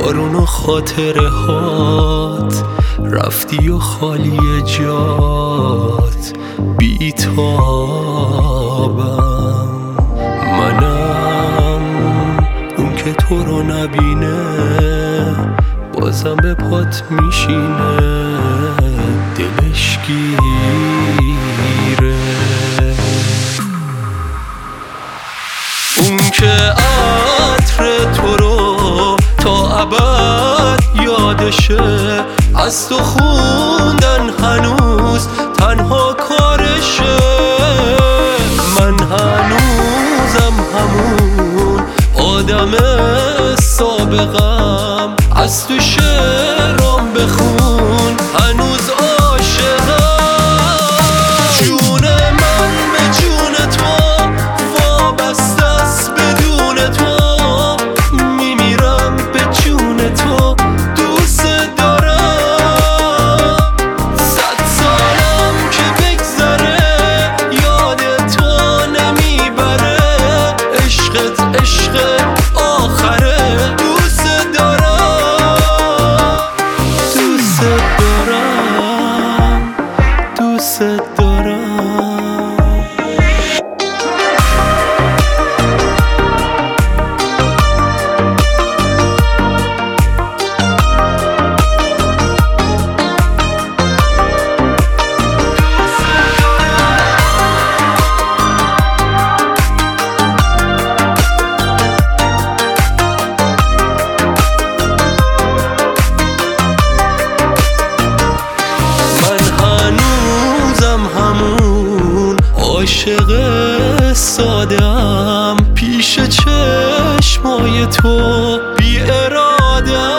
بارون و خاطره هات، رفتی و خالی جات بیتابم. منم اون که تو رو نبینه بازم به پات میشینه، دلش گیره. اون که عطر تو رو تا ابد یادشه، از تو خوندن هنوز تنها کارشه. من هنوزم همون آدم سابقم، از تو شعرام بخون هنوز عاشقم. جون من به جون تو وابسته است، بدون تو میمیرم به جون تو، دوست دارم. 100 سالم که بگذره یاد تو نمیبره، عشقت عشق آخره. دوست دارم، دوست دارم، دوست دارم. عاشق ساده‌ام پیش چشمای تو بی اراده.